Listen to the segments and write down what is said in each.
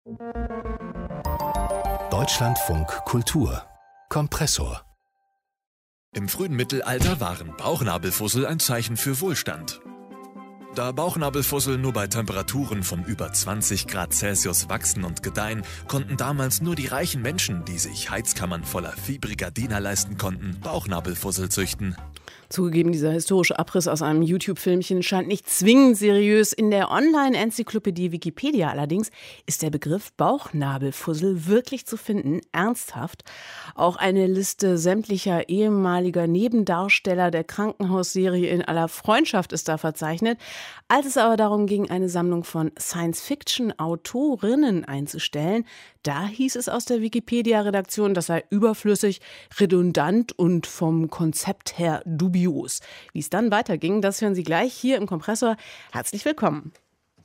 Deutschlandfunk Kultur Kompressor. Im frühen Mittelalter waren Bauchnabelfussel ein Zeichen für Wohlstand. Da Bauchnabelfussel nur bei Temperaturen von über 20 Grad Celsius wachsen und gedeihen, konnten damals nur die reichen Menschen, die sich Heizkammern voller fiebriger Diener leisten konnten, Bauchnabelfussel züchten. Zugegeben, dieser historische Abriss aus einem YouTube-Filmchen scheint nicht zwingend seriös. In der Online-Enzyklopädie Wikipedia allerdings ist der Begriff Bauchnabelfussel wirklich zu finden, ernsthaft. Auch eine Liste sämtlicher ehemaliger Nebendarsteller der Krankenhausserie In aller Freundschaft ist da verzeichnet. Als es aber darum ging, eine Sammlung von Science-Fiction-Autorinnen einzustellen, da hieß es aus der Wikipedia-Redaktion, das sei überflüssig, redundant und vom Konzept her dubios. Wie es dann weiterging, das hören Sie gleich hier im Kompressor. Herzlich willkommen.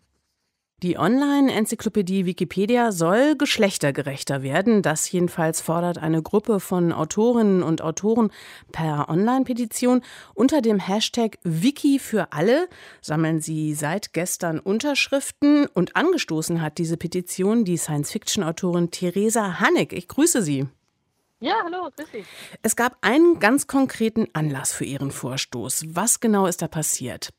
Die Online-Enzyklopädie Wikipedia soll geschlechtergerechter werden. Das jedenfalls fordert eine Gruppe von Autorinnen und Autoren per Online-Petition. Unter dem Hashtag Wiki für alle sammeln sie seit gestern Unterschriften. Und angestoßen hat diese Petition die Science-Fiction-Autorin Theresa Hannig. Ich grüße Sie. Ja, hallo, grüß Sie. Es gab einen ganz konkreten Anlass für Ihren Vorstoß. Was genau ist da passiert?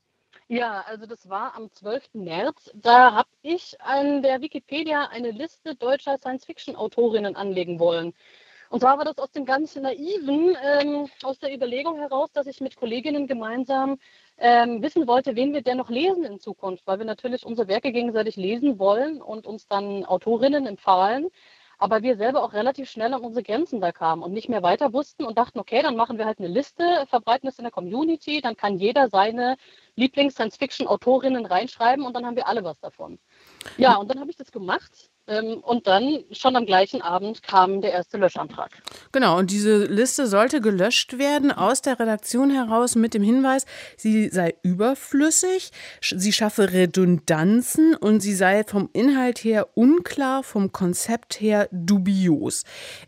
Ja, also das war am 12. März. Da habe ich an der Wikipedia eine Liste deutscher Science-Fiction-Autorinnen anlegen wollen. Und zwar war das aus dem ganz Naiven, aus der Überlegung heraus, dass ich mit Kolleginnen gemeinsam wissen wollte, wen wir denn noch lesen in Zukunft, weil wir natürlich unsere Werke gegenseitig lesen wollen und uns dann Autorinnen empfahlen. Aber wir selber auch relativ schnell an unsere Grenzen da kamen und nicht mehr weiter wussten und dachten, okay, dann machen wir halt eine Liste, verbreiten es in der Community, dann kann jeder seine Lieblings-Science-Fiction-Autorinnen reinschreiben und dann haben wir alle was davon. Ja, und dann habe ich das gemacht und dann schon am gleichen Abend kam der erste Löschantrag. Genau, und diese Liste sollte gelöscht werden aus der Redaktion heraus mit dem Hinweis, sie sei überflüssig, sie schaffe Redundanzen und sie sei vom Inhalt her unklar, vom Konzept her dubios.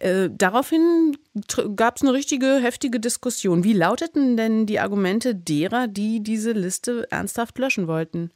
Daraufhin gab es eine richtige, heftige Diskussion. Wie lauteten denn die Argumente derer, die diese Liste ernsthaft löschen wollten?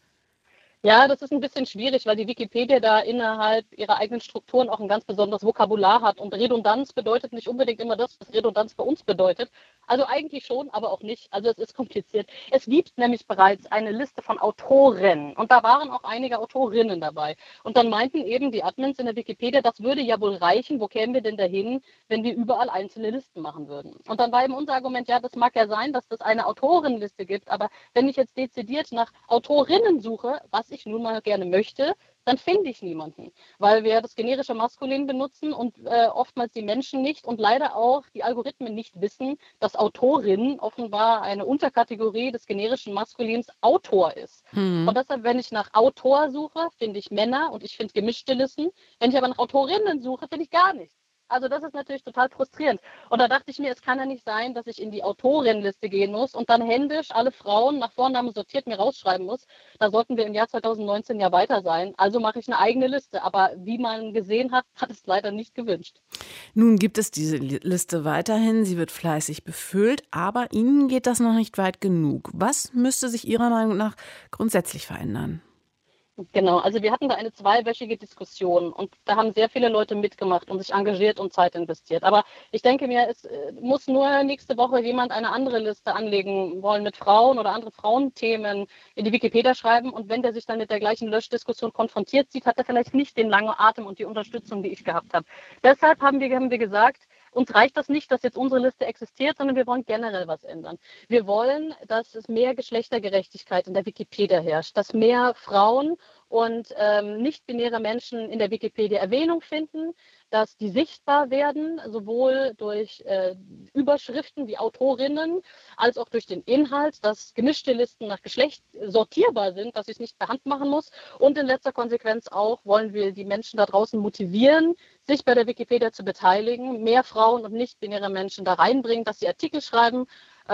Ja, das ist ein bisschen schwierig, weil die Wikipedia da innerhalb ihrer eigenen Strukturen auch ein ganz besonderes Vokabular hat. Und Redundanz bedeutet nicht unbedingt immer das, was Redundanz bei uns bedeutet. Also eigentlich schon, aber auch nicht. Also es ist kompliziert. Es gibt nämlich bereits eine Liste von Autoren. Und da waren auch einige Autorinnen dabei. Und dann meinten eben die Admins in der Wikipedia, das würde ja wohl reichen. Wo kämen wir denn dahin, wenn wir überall einzelne Listen machen würden? Und dann war eben unser Argument, ja, das mag ja sein, dass es eine Autorenliste gibt. Aber wenn ich jetzt dezidiert nach Autorinnen suche, was ich nun mal gerne möchte, dann finde ich niemanden, weil wir das generische Maskulin benutzen und oftmals die Menschen nicht und leider auch die Algorithmen nicht wissen, dass Autorin offenbar eine Unterkategorie des generischen Maskulins Autor ist. Und deshalb, wenn ich nach Autor suche, finde ich Männer und ich finde gemischte Listen. Wenn ich aber nach Autorinnen suche, finde ich gar nichts. Also das ist natürlich total frustrierend. Und da dachte ich mir, es kann ja nicht sein, dass ich in die Autorinnenliste gehen muss und dann händisch alle Frauen nach Vornamen sortiert mir rausschreiben muss. Da sollten wir im Jahr 2019 ja weiter sein. Also mache ich eine eigene Liste. Aber wie man gesehen hat, hat es leider nicht gewünscht. Nun gibt es diese Liste weiterhin. Sie wird fleißig befüllt, aber Ihnen geht das noch nicht weit genug. Was müsste sich Ihrer Meinung nach grundsätzlich verändern? Genau, also wir hatten da eine zweiwöchige Diskussion und da haben sehr viele Leute mitgemacht und sich engagiert und Zeit investiert. Aber ich denke mir, es muss nur nächste Woche jemand eine andere Liste anlegen wollen mit Frauen oder andere Frauenthemen in die Wikipedia schreiben und wenn der sich dann mit der gleichen Löschdiskussion konfrontiert sieht, hat er vielleicht nicht den langen Atem und die Unterstützung, die ich gehabt habe. Deshalb haben wir gesagt, uns reicht das nicht, dass jetzt unsere Liste existiert, sondern wir wollen generell was ändern. Wir wollen, dass es mehr Geschlechtergerechtigkeit in der Wikipedia herrscht, dass mehr Frauen und nicht-binäre Menschen in der Wikipedia Erwähnung finden, dass die sichtbar werden, sowohl durch Überschriften wie Autorinnen, als auch durch den Inhalt, dass gemischte Listen nach Geschlecht sortierbar sind, dass ich es nicht per Hand machen muss. Und in letzter Konsequenz auch wollen wir die Menschen da draußen motivieren, sich bei der Wikipedia zu beteiligen, mehr Frauen und nicht-binäre Menschen da reinbringen, dass sie Artikel schreiben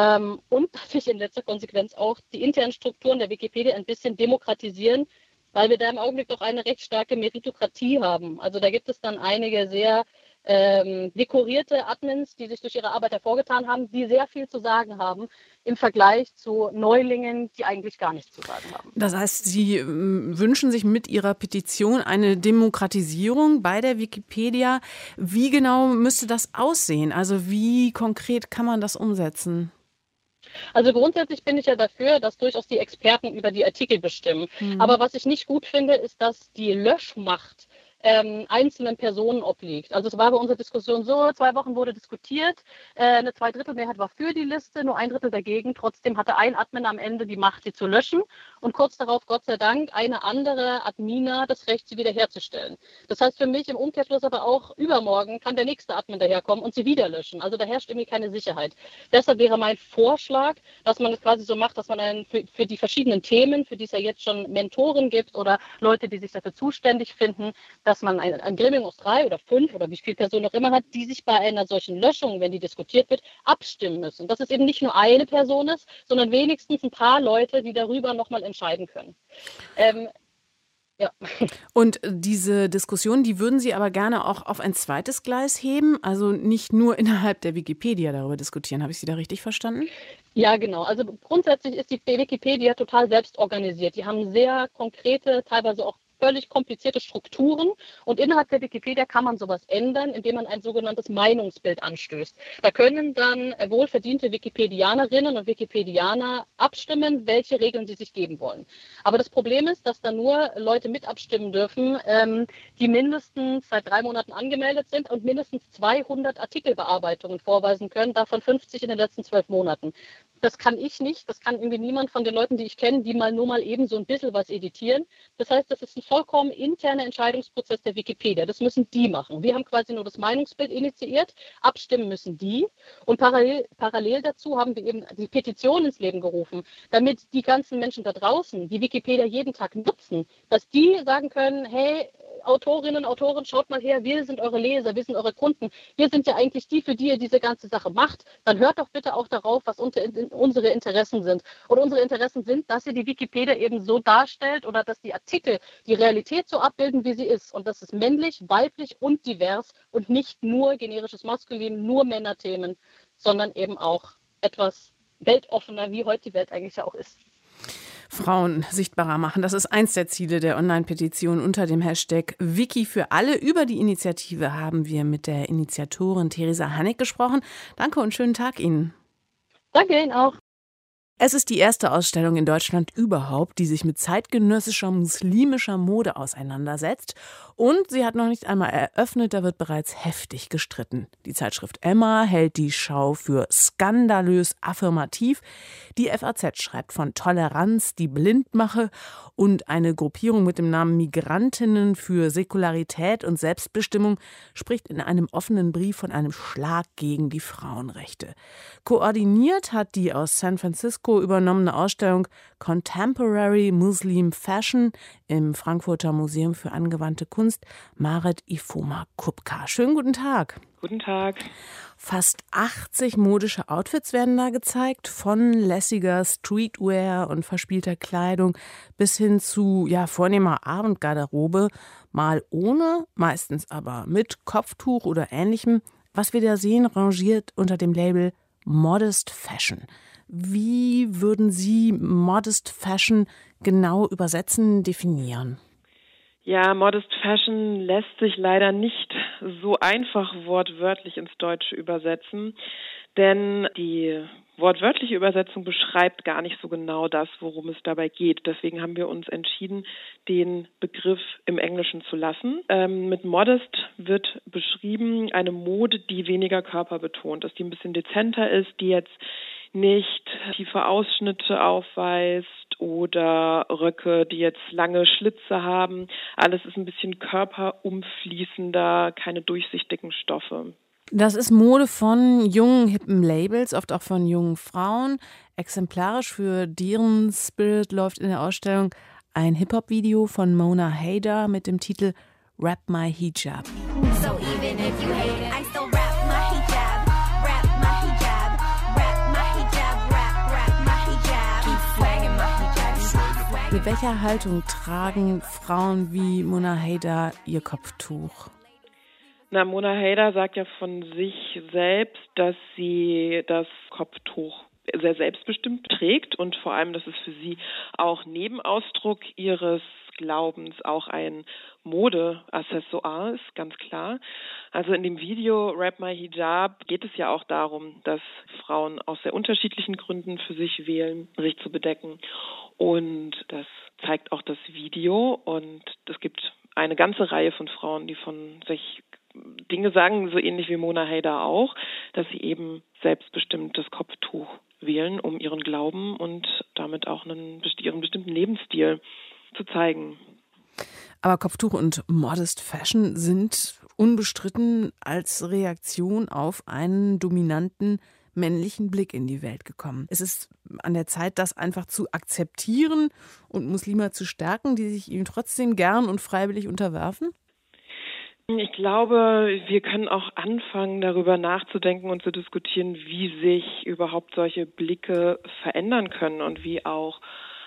und dass sich in letzter Konsequenz auch die internen Strukturen der Wikipedia ein bisschen demokratisieren, weil wir da im Augenblick doch eine recht starke Meritokratie haben. Also da gibt es dann einige sehr dekorierte Admins, die sich durch ihre Arbeit hervorgetan haben, die sehr viel zu sagen haben im Vergleich zu Neulingen, die eigentlich gar nichts zu sagen haben. Das heißt, Sie wünschen sich mit Ihrer Petition eine Demokratisierung bei der Wikipedia. Wie genau müsste das aussehen? Also wie konkret kann man das umsetzen? Also grundsätzlich bin ich ja dafür, dass durchaus die Experten über die Artikel bestimmen. Aber was ich nicht gut finde, ist, dass die Löschmacht einzelnen Personen obliegt. Also es war bei unserer Diskussion so, 2 Wochen wurde diskutiert, eine 2/3 war für die Liste, nur 1/3 dagegen. Trotzdem hatte ein Admin am Ende die Macht, sie zu löschen und kurz darauf, Gott sei Dank, eine andere Admina das Recht, sie wiederherzustellen. Das heißt für mich im Umkehrschluss aber auch, übermorgen kann der nächste Admin daherkommen und sie wieder löschen. Also da herrscht irgendwie keine Sicherheit. Deshalb wäre mein Vorschlag, dass man es quasi so macht, dass man für die verschiedenen Themen, für die es ja jetzt schon Mentoren gibt oder Leute, die sich dafür zuständig finden, dass man ein Gremium aus 3 oder 5 oder wie viele Personen auch immer hat, die sich bei einer solchen Löschung, wenn die diskutiert wird, abstimmen müssen. Dass es eben nicht nur eine Person ist, sondern wenigstens ein paar Leute, die darüber nochmal entscheiden können. Ja. Und diese Diskussion, die würden Sie aber gerne auch auf ein zweites Gleis heben, also nicht nur innerhalb der Wikipedia darüber diskutieren. Habe ich Sie da richtig verstanden? Ja, genau. Also grundsätzlich ist die Wikipedia total selbst organisiert. Die haben sehr konkrete, teilweise auch völlig komplizierte Strukturen und innerhalb der Wikipedia kann man sowas ändern, indem man ein sogenanntes Meinungsbild anstößt. Da können dann wohlverdiente Wikipedianerinnen und Wikipedianer abstimmen, welche Regeln sie sich geben wollen. Aber das Problem ist, dass da nur Leute mit abstimmen dürfen, die mindestens seit 3 Monaten angemeldet sind und mindestens 200 Artikelbearbeitungen vorweisen können, davon 50 in den letzten 12 Monaten. Das kann ich nicht, das kann irgendwie niemand von den Leuten, die ich kenne, die nur mal eben so ein bisschen was editieren. Das heißt, das ist ein vollkommen interner Entscheidungsprozess der Wikipedia. Das müssen die machen. Wir haben quasi nur das Meinungsbild initiiert, abstimmen müssen die. Und parallel dazu haben wir eben die Petition ins Leben gerufen, damit die ganzen Menschen da draußen, die Wikipedia jeden Tag nutzen, dass die sagen können, hey, Autorinnen, Autoren, schaut mal her, wir sind eure Leser, wir sind eure Kunden. Wir sind ja eigentlich die, für die ihr diese ganze Sache macht. Dann hört doch bitte auch darauf, was unsere Interessen sind. Und unsere Interessen sind, dass ihr die Wikipedia eben so darstellt oder dass die Artikel die Realität so abbilden, wie sie ist. Und das ist männlich, weiblich und divers und nicht nur generisches Maskulin, nur Männerthemen, sondern eben auch etwas weltoffener, wie heute die Welt eigentlich ja auch ist. Frauen sichtbarer machen. Das ist eins der Ziele der Online-Petition unter dem Hashtag Wiki für alle. Über die Initiative haben wir mit der Initiatorin Theresa Hannig gesprochen. Danke und schönen Tag Ihnen. Danke Ihnen auch. Es ist die erste Ausstellung in Deutschland überhaupt, die sich mit zeitgenössischer muslimischer Mode auseinandersetzt. Und sie hat noch nicht einmal eröffnet, da wird bereits heftig gestritten. Die Zeitschrift Emma hält die Schau für skandalös affirmativ. Die FAZ schreibt von Toleranz, die blind mache. Und eine Gruppierung mit dem Namen Migrantinnen für Säkularität und Selbstbestimmung spricht in einem offenen Brief von einem Schlag gegen die Frauenrechte. Koordiniert hat die aus San Francisco übernommene Ausstellung Contemporary Muslim Fashion im Frankfurter Museum für angewandte Kunst Marit Ifoma Kupka. Schönen guten Tag. Guten Tag. Fast 80 modische Outfits werden da gezeigt, von lässiger Streetwear und verspielter Kleidung bis hin zu vornehmer Abendgarderobe, mal ohne, meistens aber mit Kopftuch oder Ähnlichem. Was wir da sehen, rangiert unter dem Label Modest Fashion. Wie würden Sie Modest Fashion genau übersetzen, definieren? Ja, Modest Fashion lässt sich leider nicht so einfach wortwörtlich ins Deutsche übersetzen, denn die wortwörtliche Übersetzung beschreibt gar nicht so genau das, worum es dabei geht. Deswegen haben wir uns entschieden, den Begriff im Englischen zu lassen. Mit Modest wird beschrieben eine Mode, die weniger körperbetont ist, die ein bisschen dezenter ist, die jetzt nicht tiefe Ausschnitte aufweist oder Röcke, die jetzt lange Schlitze haben. Alles ist ein bisschen körperumfließender, keine durchsichtigen Stoffe. Das ist Mode von jungen, hippen Labels, oft auch von jungen Frauen. Exemplarisch für deren Spirit läuft in der Ausstellung ein Hip-Hop-Video von Mona Haydar mit dem Titel Rap My Hijab. So even if you hate it, I still rap my hijab. Rap my hijab. Rap my hijab. Rap my hijab. Keep swagging my hijab. Mit welcher Haltung tragen Frauen wie Mona Haydar ihr Kopftuch? Na, Mona Heyder sagt ja von sich selbst, dass sie das Kopftuch sehr selbstbestimmt trägt und vor allem, dass es für sie auch Nebenausdruck ihres Glaubens auch ein Modeaccessoire ist, ganz klar. Also in dem Video Wrap My Hijab geht es ja auch darum, dass Frauen aus sehr unterschiedlichen Gründen für sich wählen, sich zu bedecken. Und das zeigt auch das Video. Und es gibt eine ganze Reihe von Frauen, die von sich Dinge sagen, so ähnlich wie Mona Heyder auch, dass sie eben selbstbestimmt das Kopftuch wählen, um ihren Glauben und damit auch ihren bestimmten Lebensstil zu zeigen. Aber Kopftuch und Modest Fashion sind unbestritten als Reaktion auf einen dominanten männlichen Blick in die Welt gekommen. Es ist an der Zeit, das einfach zu akzeptieren und Muslime zu stärken, die sich ihm trotzdem gern und freiwillig unterwerfen? Ich glaube, wir können auch anfangen, darüber nachzudenken und zu diskutieren, wie sich überhaupt solche Blicke verändern können und wie auch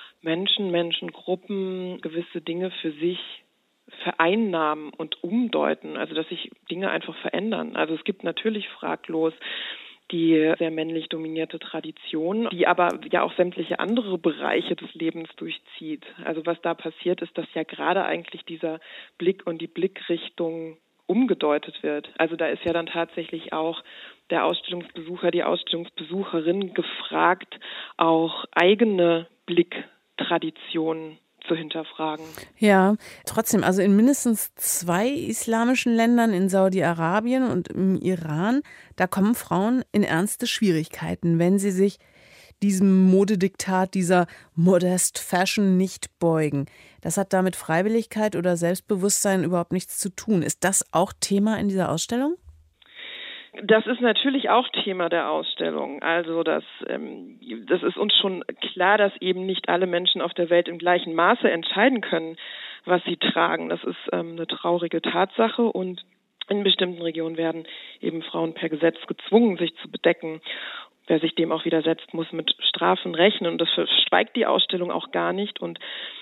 Menschengruppen gewisse Dinge für sich vereinnahmen und umdeuten, also dass sich Dinge einfach verändern. Also es gibt natürlich fraglos die sehr männlich dominierte Tradition, die aber ja auch sämtliche andere Bereiche des Lebens durchzieht. Also was da passiert, ist, dass ja gerade eigentlich dieser Blick und die Blickrichtung umgedeutet wird. Also da ist ja dann tatsächlich auch der Ausstellungsbesucher, die Ausstellungsbesucherin gefragt, auch eigene Blicktraditionen zu hinterfragen. Ja, trotzdem, also in mindestens 2 islamischen Ländern, in Saudi-Arabien und im Iran, da kommen Frauen in ernste Schwierigkeiten, wenn sie sich diesem Modediktat, dieser Modest Fashion nicht beugen. Das hat da mit Freiwilligkeit oder Selbstbewusstsein überhaupt nichts zu tun. Ist das auch Thema in dieser Ausstellung? Das ist natürlich auch Thema der Ausstellung. Also das ist uns schon klar, dass eben nicht alle Menschen auf der Welt im gleichen Maße entscheiden können, was sie tragen. Das ist eine traurige Tatsache und in bestimmten Regionen werden eben Frauen per Gesetz gezwungen, sich zu bedecken. Wer sich dem auch widersetzt, muss mit Strafen rechnen. Und das verschweigt die Ausstellung auch gar nicht und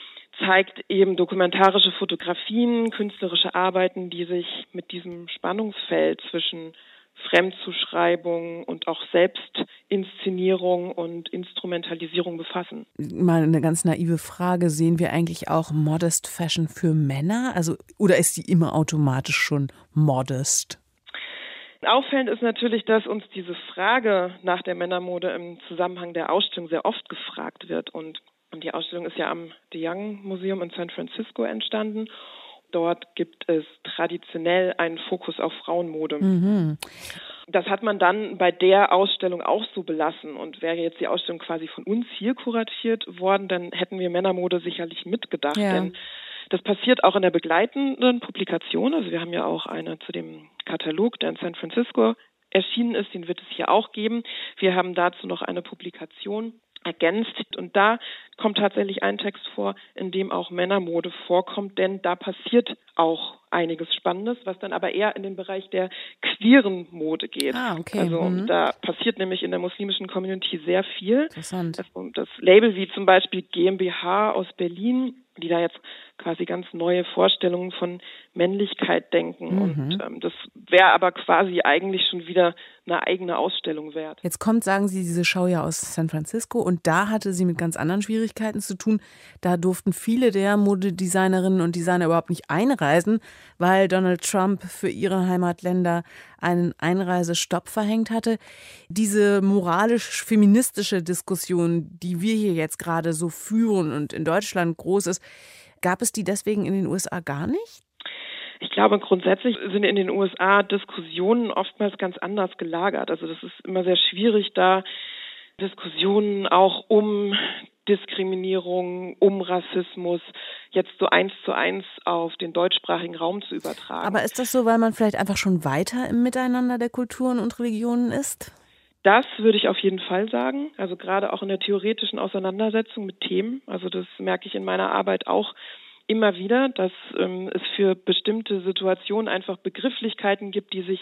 zeigt eben dokumentarische Fotografien, künstlerische Arbeiten, die sich mit diesem Spannungsfeld zwischen Fremdzuschreibung und auch Selbstinszenierung und Instrumentalisierung befassen. Mal eine ganz naive Frage, sehen wir eigentlich auch Modest Fashion für Männer? Also, oder ist die immer automatisch schon modest? Auffallend ist natürlich, dass uns diese Frage nach der Männermode im Zusammenhang der Ausstellung sehr oft gefragt wird. Und die Ausstellung ist ja am De Young Museum in San Francisco entstanden. Dort gibt es traditionell einen Fokus auf Frauenmode. Mhm. Das hat man dann bei der Ausstellung auch so belassen. Und wäre jetzt die Ausstellung quasi von uns hier kuratiert worden, dann hätten wir Männermode sicherlich mitgedacht. Ja. Denn das passiert auch in der begleitenden Publikation. Also wir haben ja auch eine zu dem Katalog, der in San Francisco erschienen ist. Den wird es hier auch geben. Wir haben dazu noch eine Publikation ergänzt. Und da kommt tatsächlich ein Text vor, in dem auch Männermode vorkommt, denn da passiert auch einiges Spannendes, was dann aber eher in den Bereich der queeren Mode geht. Ah, okay. Also da passiert nämlich in der muslimischen Community sehr viel. Interessant. Das Label wie zum Beispiel GmbH aus Berlin, die da jetzt quasi ganz neue Vorstellungen von Männlichkeit denken. Und das wäre aber quasi eigentlich schon wieder eine eigene Ausstellung wert. Jetzt kommt, sagen Sie, diese Show ja aus San Francisco und da hatte sie mit ganz anderen Schwierigkeiten zu tun. Da durften viele der Modedesignerinnen und Designer überhaupt nicht einreisen, weil Donald Trump für ihre Heimatländer einen Einreisestopp verhängt hatte. Diese moralisch-feministische Diskussion, die wir hier jetzt gerade so führen und in Deutschland groß ist, gab es die deswegen in den USA gar nicht? Ich glaube, grundsätzlich sind in den USA Diskussionen oftmals ganz anders gelagert. Also das ist immer sehr schwierig, da Diskussionen auch um Diskriminierung, um Rassismus jetzt so 1:1 auf den deutschsprachigen Raum zu übertragen. Aber ist das so, weil man vielleicht einfach schon weiter im Miteinander der Kulturen und Religionen ist? Das würde ich auf jeden Fall sagen. Also gerade auch in der theoretischen Auseinandersetzung mit Themen. Also das merke ich in meiner Arbeit auch immer wieder, dass es für bestimmte Situationen einfach Begrifflichkeiten gibt, die sich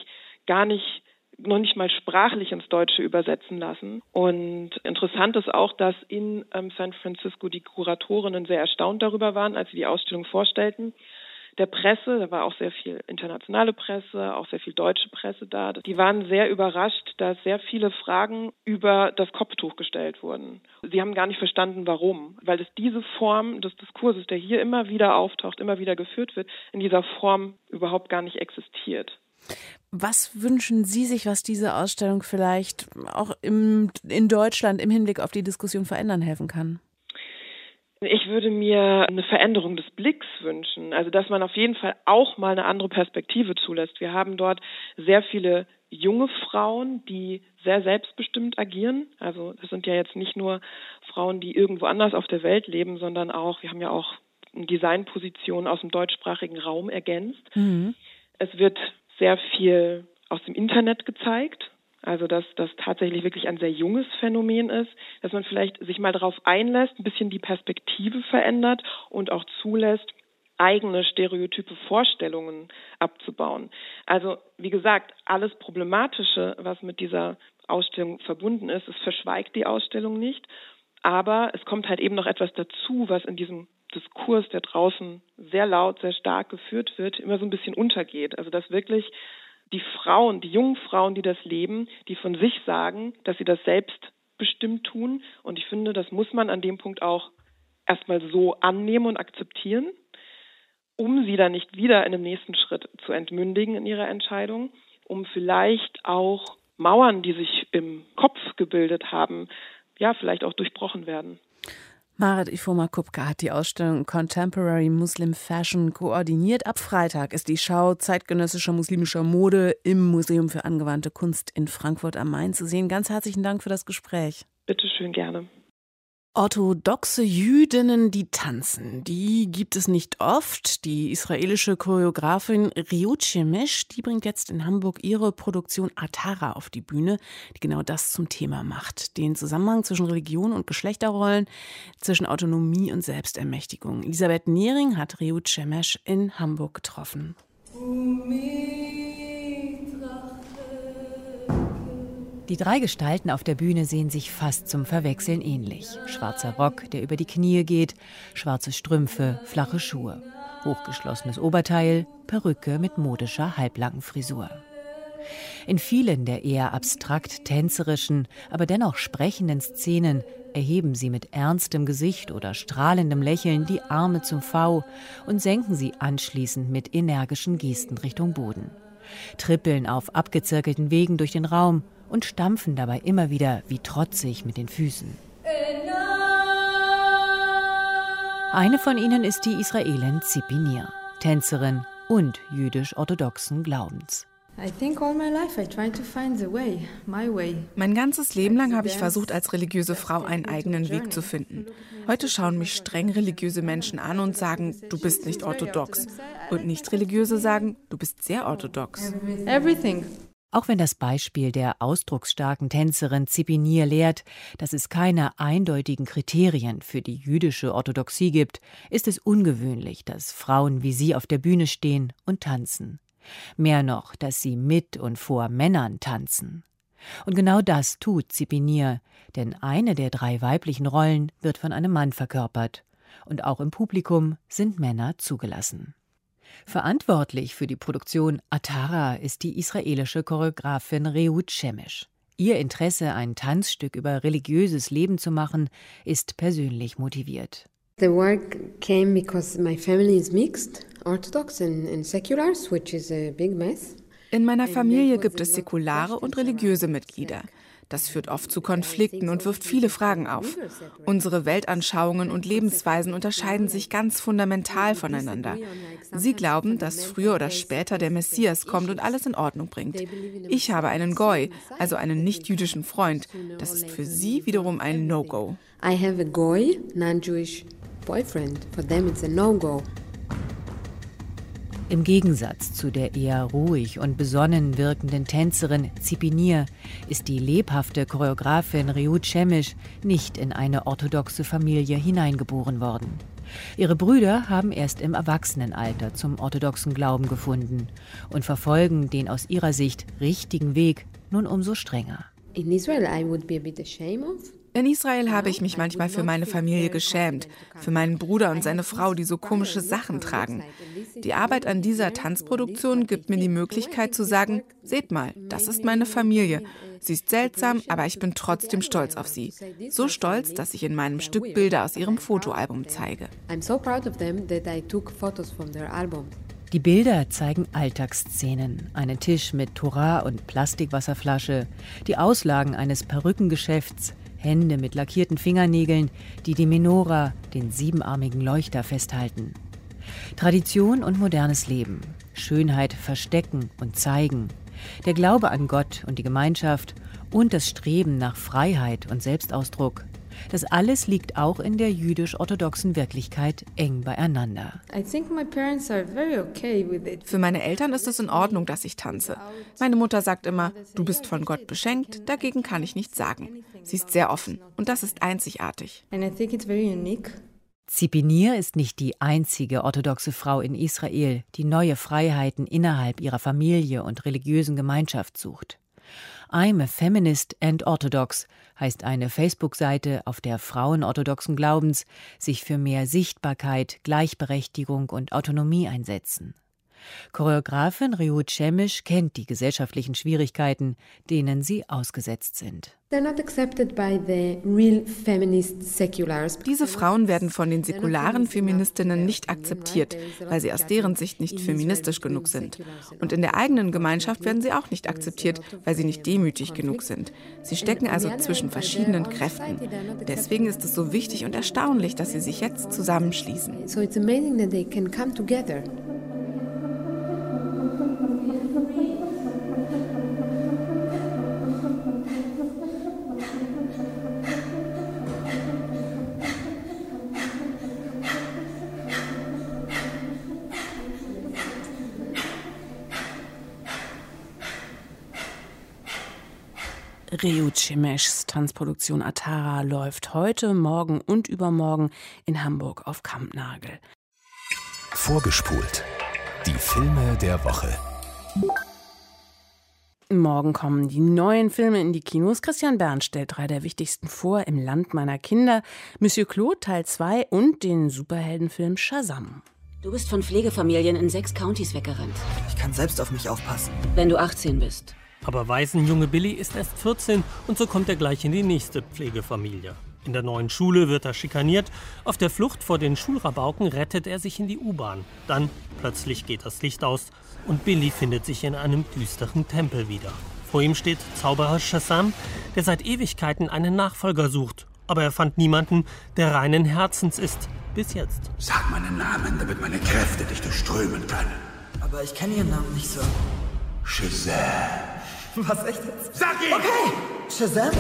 noch nicht mal sprachlich ins Deutsche übersetzen lassen. Und interessant ist auch, dass in San Francisco die Kuratorinnen sehr erstaunt darüber waren, als sie die Ausstellung vorstellten. der Presse, da war auch sehr viel internationale Presse, auch sehr viel deutsche Presse da. Die waren sehr überrascht, dass sehr viele Fragen über das Kopftuch gestellt wurden. Sie haben gar nicht verstanden, warum. Weil es diese Form des Diskurses, der hier immer wieder auftaucht, immer wieder geführt wird, in dieser Form überhaupt gar nicht existiert. Was wünschen Sie sich, was diese Ausstellung vielleicht auch in Deutschland im Hinblick auf die Diskussion verändern helfen kann? Ich würde mir eine Veränderung des Blicks wünschen, also dass man auf jeden Fall auch mal eine andere Perspektive zulässt. Wir haben dort sehr viele junge Frauen, die sehr selbstbestimmt agieren. Also das sind ja jetzt nicht nur Frauen, die irgendwo anders auf der Welt leben, sondern auch, wir haben ja auch Designpositionen aus dem deutschsprachigen Raum ergänzt. Mhm. Es wird sehr viel aus dem Internet gezeigt. Also dass das tatsächlich wirklich ein sehr junges Phänomen ist, dass man vielleicht sich mal darauf einlässt, ein bisschen die Perspektive verändert und auch zulässt, eigene stereotype Vorstellungen abzubauen. Also wie gesagt, alles Problematische, was mit dieser Ausstellung verbunden ist, es verschweigt die Ausstellung nicht, aber es kommt halt eben noch etwas dazu, was in diesem Diskurs, der draußen sehr laut, sehr stark geführt wird, immer so ein bisschen untergeht. Also dass wirklich die Frauen, die jungen Frauen, die das leben, die von sich sagen, dass sie das selbstbestimmt tun. Und ich finde, das muss man an dem Punkt auch erstmal so annehmen und akzeptieren, um sie dann nicht wieder in dem nächsten Schritt zu entmündigen in ihrer Entscheidung, um vielleicht auch Mauern, die sich im Kopf gebildet haben, ja, vielleicht auch durchbrochen werden. Marit Ifoma-Kupka hat die Ausstellung Contemporary Muslim Fashion koordiniert. Ab Freitag ist die Schau zeitgenössischer muslimischer Mode im Museum für angewandte Kunst in Frankfurt am Main zu sehen. Ganz herzlichen Dank für das Gespräch. Bitte schön, gerne. Orthodoxe Jüdinnen, die tanzen, die gibt es nicht oft. Die israelische Choreografin Reut Shemesh, die bringt jetzt in Hamburg ihre Produktion Atara auf die Bühne, die genau das zum Thema macht. Den Zusammenhang zwischen Religion und Geschlechterrollen, zwischen Autonomie und Selbstermächtigung. Elisabeth Nehring hat Reut Shemesh in Hamburg getroffen. Die drei Gestalten auf der Bühne sehen sich fast zum Verwechseln ähnlich. Schwarzer Rock, der über die Knie geht, schwarze Strümpfe, flache Schuhe, hochgeschlossenes Oberteil, Perücke mit modischer halblangen Frisur. In vielen der eher abstrakt tänzerischen, aber dennoch sprechenden Szenen erheben sie mit ernstem Gesicht oder strahlendem Lächeln die Arme zum V und senken sie anschließend mit energischen Gesten Richtung Boden. Trippeln auf abgezirkelten Wegen durch den Raum und stampfen dabei immer wieder wie trotzig mit den Füßen. Eine von ihnen ist die Israelin Tzipi Nir, Tänzerin und jüdisch-orthodoxen Glaubens. Mein ganzes Leben lang habe ich versucht, als religiöse Frau einen eigenen Weg zu finden. Heute schauen mich streng religiöse Menschen an und sagen, du bist nicht orthodox. Und Nicht-Religiöse sagen, du bist sehr orthodox. Auch wenn das Beispiel der ausdrucksstarken Tänzerin Tzipi Nir lehrt, dass es keine eindeutigen Kriterien für die jüdische Orthodoxie gibt, ist es ungewöhnlich, dass Frauen wie sie auf der Bühne stehen und tanzen. Mehr noch, dass sie mit und vor Männern tanzen. Und genau das tut Tzipi Nir, denn eine der drei weiblichen Rollen wird von einem Mann verkörpert. Und auch im Publikum sind Männer zugelassen. Verantwortlich für die Produktion Atara ist die israelische Choreografin Reut Shemesh. Ihr Interesse, ein Tanzstück über religiöses Leben zu machen, ist persönlich motiviert. The work came because my family is mixed, Orthodox and seculars, which is a big mess. In meiner Familie gibt es säkulare und religiöse Mitglieder. Das führt oft zu Konflikten und wirft viele Fragen auf. Unsere Weltanschauungen und Lebensweisen unterscheiden sich ganz fundamental voneinander. Sie glauben, dass früher oder später der Messias kommt und alles in Ordnung bringt. Ich habe einen Goy, also einen nicht-jüdischen Freund. Das ist für sie wiederum ein No-Go. I have a Goy, non-Jewish boyfriend. For them it's a No-Go. Im Gegensatz zu der eher ruhig und besonnen wirkenden Tänzerin Tzipi Nir ist die lebhafte Choreografin Reut Shemesh nicht in eine orthodoxe Familie hineingeboren worden. Ihre Brüder haben erst im Erwachsenenalter zum orthodoxen Glauben gefunden und verfolgen den aus ihrer Sicht richtigen Weg nun umso strenger. In Israel I would be a bit ashamed of. In Israel habe ich mich manchmal für meine Familie geschämt, für meinen Bruder und seine Frau, die so komische Sachen tragen. Die Arbeit an dieser Tanzproduktion gibt mir die Möglichkeit zu sagen, seht mal, das ist meine Familie. Sie ist seltsam, aber ich bin trotzdem stolz auf sie. So stolz, dass ich in meinem Stück Bilder aus ihrem Fotoalbum zeige. Die Bilder zeigen Alltagsszenen. Einen Tisch mit Torah und Plastikwasserflasche, die Auslagen eines Perückengeschäfts, Hände mit lackierten Fingernägeln, die die Menora, den siebenarmigen Leuchter, festhalten. Tradition und modernes Leben, Schönheit verstecken und zeigen, der Glaube an Gott und die Gemeinschaft und das Streben nach Freiheit und Selbstausdruck. Das alles liegt auch in der jüdisch-orthodoxen Wirklichkeit eng beieinander. Für meine Eltern ist es in Ordnung, dass ich tanze. Meine Mutter sagt immer, du bist von Gott beschenkt, dagegen kann ich nichts sagen. Sie ist sehr offen und das ist einzigartig. Tzipi Nir ist nicht die einzige orthodoxe Frau in Israel, die neue Freiheiten innerhalb ihrer Familie und religiösen Gemeinschaft sucht. I'm a Feminist and Orthodox heißt eine Facebook-Seite, auf der Frauen orthodoxen Glaubens sich für mehr Sichtbarkeit, Gleichberechtigung und Autonomie einsetzen. Choreografin Reut Shemish kennt die gesellschaftlichen Schwierigkeiten, denen sie ausgesetzt sind. Diese Frauen werden von den säkularen Feministinnen nicht akzeptiert, weil sie aus deren Sicht nicht feministisch genug sind. Und in der eigenen Gemeinschaft werden sie auch nicht akzeptiert, weil sie nicht demütig genug sind. Sie stecken also zwischen verschiedenen Kräften. Deswegen ist es so wichtig und erstaunlich, dass sie sich jetzt zusammenschließen. So it's amazing that they can come together. Reut Shemeshs Tanzproduktion Atara läuft heute, morgen und übermorgen in Hamburg auf Kampnagel. Vorgespult. Die Filme der Woche. Morgen kommen die neuen Filme in die Kinos. Christian Bern stellt 3 der wichtigsten vor: Im Land meiner Kinder, Monsieur Claude Teil 2 und den Superheldenfilm Shazam. Du bist von Pflegefamilien in 6 Countys weggerannt. Ich kann selbst auf mich aufpassen. Wenn du 18 bist. Aber Waisenjunge Billy ist erst 14 und so kommt er gleich in die nächste Pflegefamilie. In der neuen Schule wird er schikaniert. Auf der Flucht vor den Schulrabauken rettet er sich in die U-Bahn. Dann plötzlich geht das Licht aus und Billy findet sich in einem düsteren Tempel wieder. Vor ihm steht Zauberer Shazam, der seit Ewigkeiten einen Nachfolger sucht. Aber er fand niemanden, der reinen Herzens ist. Bis jetzt. Sag meinen Namen, damit meine Kräfte dich durchströmen können. Aber ich kenne Ihren Namen nicht so. Shazam. Was, echt jetzt? Sag ihn! Okay! Shazam!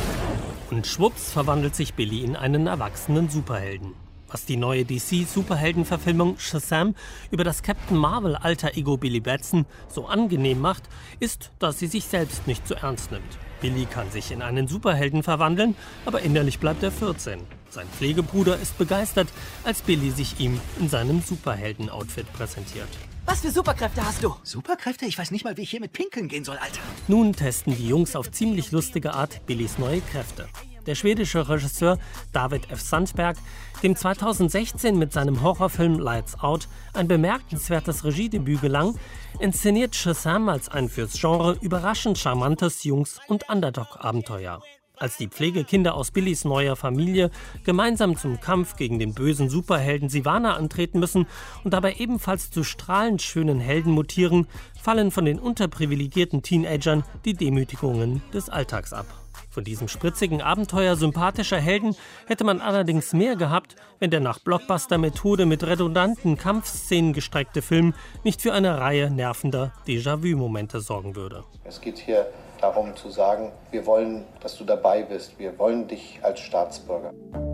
Und schwupps verwandelt sich Billy in einen erwachsenen Superhelden. Was die neue DC-Superhelden-Verfilmung Shazam über das Captain Marvel-Alter-Ego Billy Batson so angenehm macht, ist, dass sie sich selbst nicht so ernst nimmt. Billy kann sich in einen Superhelden verwandeln, aber innerlich bleibt er 14. Sein Pflegebruder ist begeistert, als Billy sich ihm in seinem Superhelden-Outfit präsentiert. Was für Superkräfte hast du? Superkräfte? Ich weiß nicht mal, wie ich hier mit Pinkeln gehen soll, Alter. Nun testen die Jungs auf ziemlich lustige Art Billys neue Kräfte. Der schwedische Regisseur David F. Sandberg, dem 2016 mit seinem Horrorfilm Lights Out ein bemerkenswertes Regiedebüt gelang, inszeniert Shazam als ein fürs Genre überraschend charmantes Jungs- und Underdog-Abenteuer. Als die Pflegekinder aus Billys neuer Familie gemeinsam zum Kampf gegen den bösen Superhelden Sivana antreten müssen und dabei ebenfalls zu strahlend schönen Helden mutieren, fallen von den unterprivilegierten Teenagern die Demütigungen des Alltags ab. Von diesem spritzigen Abenteuer sympathischer Helden hätte man allerdings mehr gehabt, wenn der nach Blockbuster-Methode mit redundanten Kampfszenen gestreckte Film nicht für eine Reihe nervender Déjà-vu-Momente sorgen würde. Es geht hier darum zu sagen, wir wollen, dass du dabei bist, wir wollen dich als Staatsbürger.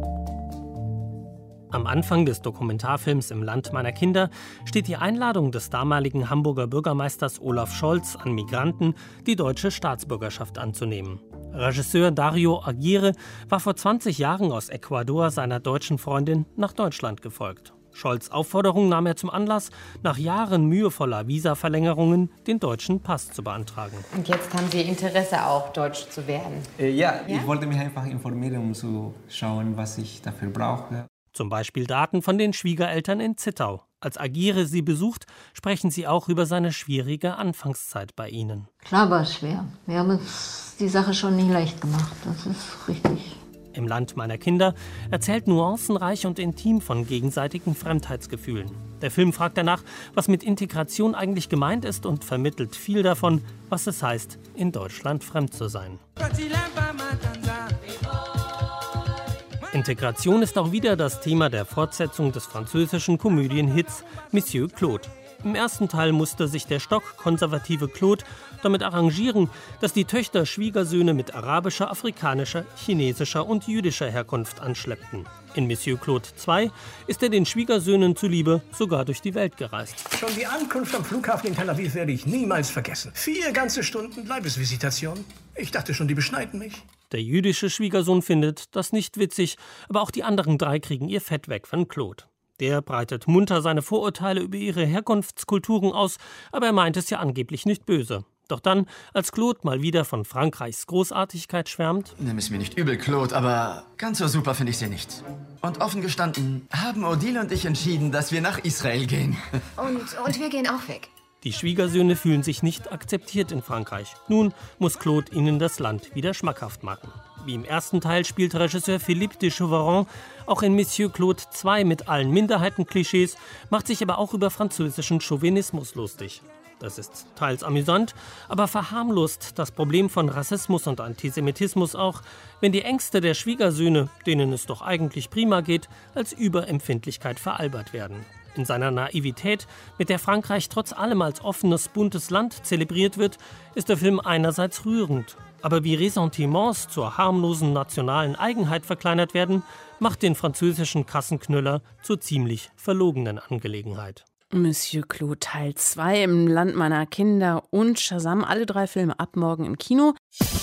Am Anfang des Dokumentarfilms Im Land meiner Kinder steht die Einladung des damaligen Hamburger Bürgermeisters Olaf Scholz an Migranten, die deutsche Staatsbürgerschaft anzunehmen. Regisseur Dario Aguirre war vor 20 Jahren aus Ecuador seiner deutschen Freundin nach Deutschland gefolgt. Scholz' Aufforderung nahm er zum Anlass, nach Jahren mühevoller Visaverlängerungen den deutschen Pass zu beantragen. Und jetzt haben Sie Interesse auch, Deutsch zu werden? Ja, ich wollte mich einfach informieren, um zu schauen, was ich dafür brauche. Zum Beispiel Daten von den Schwiegereltern in Zittau. Als Agire sie besucht, sprechen sie auch über seine schwierige Anfangszeit bei ihnen. Klar war es schwer. Wir haben uns die Sache schon nicht leicht gemacht. Das ist richtig. Im Land meiner Kinder erzählt nuancenreich und intim von gegenseitigen Fremdheitsgefühlen. Der Film fragt danach, was mit Integration eigentlich gemeint ist und vermittelt viel davon, was es heißt, in Deutschland fremd zu sein. Integration ist auch wieder das Thema der Fortsetzung des französischen Komödienhits Monsieur Claude. Im ersten Teil musste sich der stockkonservative Claude damit arrangieren, dass die Töchter Schwiegersöhne mit arabischer, afrikanischer, chinesischer und jüdischer Herkunft anschleppten. In Monsieur Claude 2 ist er den Schwiegersöhnen zuliebe sogar durch die Welt gereist. Schon die Ankunft am Flughafen in Tel Aviv werde ich niemals vergessen. 4 ganze Stunden Leibesvisitation. Ich dachte schon, die beschneiden mich. Der jüdische Schwiegersohn findet das nicht witzig, aber auch die anderen 3 kriegen ihr Fett weg von Claude. Der breitet munter seine Vorurteile über ihre Herkunftskulturen aus, aber er meint es ja angeblich nicht böse. Doch dann, als Claude mal wieder von Frankreichs Großartigkeit schwärmt: Nimm es mir nicht übel, Claude, aber ganz so super finde ich sie nicht. Und offen gestanden haben Odile und ich entschieden, dass wir nach Israel gehen. Und wir gehen auch weg. Die Schwiegersöhne fühlen sich nicht akzeptiert in Frankreich. Nun muss Claude ihnen das Land wieder schmackhaft machen. Wie im ersten Teil spielt Regisseur Philippe de Chavarron auch in Monsieur Claude 2 mit allen Minderheitenklischees, macht sich aber auch über französischen Chauvinismus lustig. Das ist teils amüsant, aber verharmlost das Problem von Rassismus und Antisemitismus auch, wenn die Ängste der Schwiegersöhne, denen es doch eigentlich prima geht, als Überempfindlichkeit veralbert werden. In seiner Naivität, mit der Frankreich trotz allem als offenes, buntes Land zelebriert wird, ist der Film einerseits rührend. Aber wie Ressentiments zur harmlosen nationalen Eigenheit verkleinert werden, macht den französischen Kassenknüller zur ziemlich verlogenen Angelegenheit. Monsieur Claude Teil 2 im Land meiner Kinder und Shazam, alle 3 Filme ab morgen im Kino.